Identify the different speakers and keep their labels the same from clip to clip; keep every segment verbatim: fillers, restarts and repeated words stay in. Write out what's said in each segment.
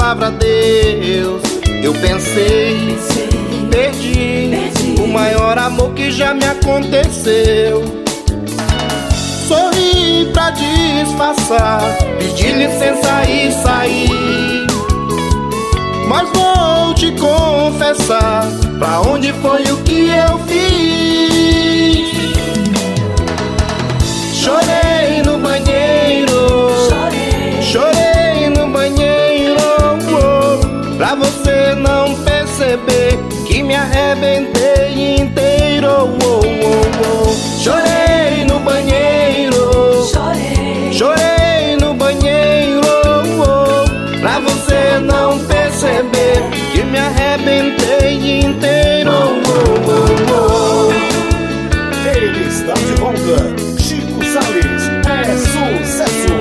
Speaker 1: palavra Deus, eu pensei, perdi o maior amor que já me aconteceu. Sorri pra disfarçar, pedi licença e saí, mas vou te confessar pra onde foi o que eu fiz. Chorei no banheiro, chorei, chorei no banheiro, oh, pra você não perceber que me arrebentei inteiro, oh, oh, oh. Chorei no banheiro, chorei, chorei no banheiro, oh, pra você não perceber que me arrebentei inteiro, oh, oh, oh.
Speaker 2: Ele está de volta. Chico Sales é sucesso.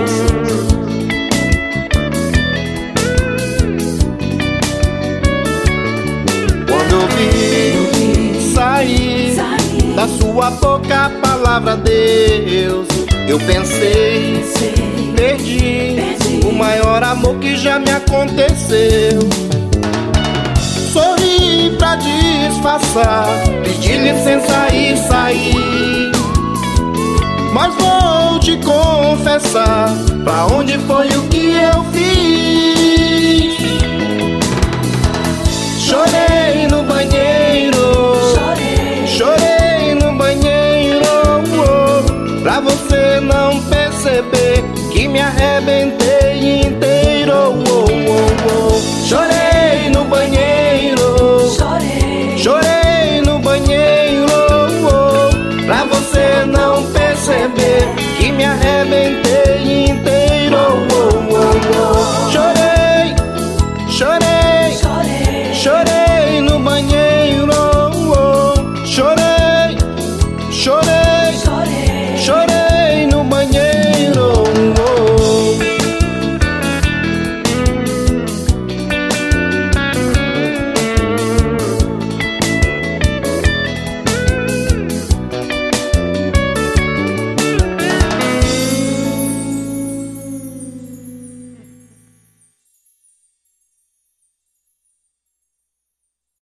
Speaker 1: Quando eu vi sair da sua boca a palavra Deus, eu pensei, perdi o maior amor que já me aconteceu. Sorri pra disfarçar, pedi licença e saí, mas vou te confessar pra onde foi o que eu fiz. Chorei no banheiro, chorei, chorei no banheiro, oh, pra você não perceber que me arrebentei inteiro, oh, oh, oh.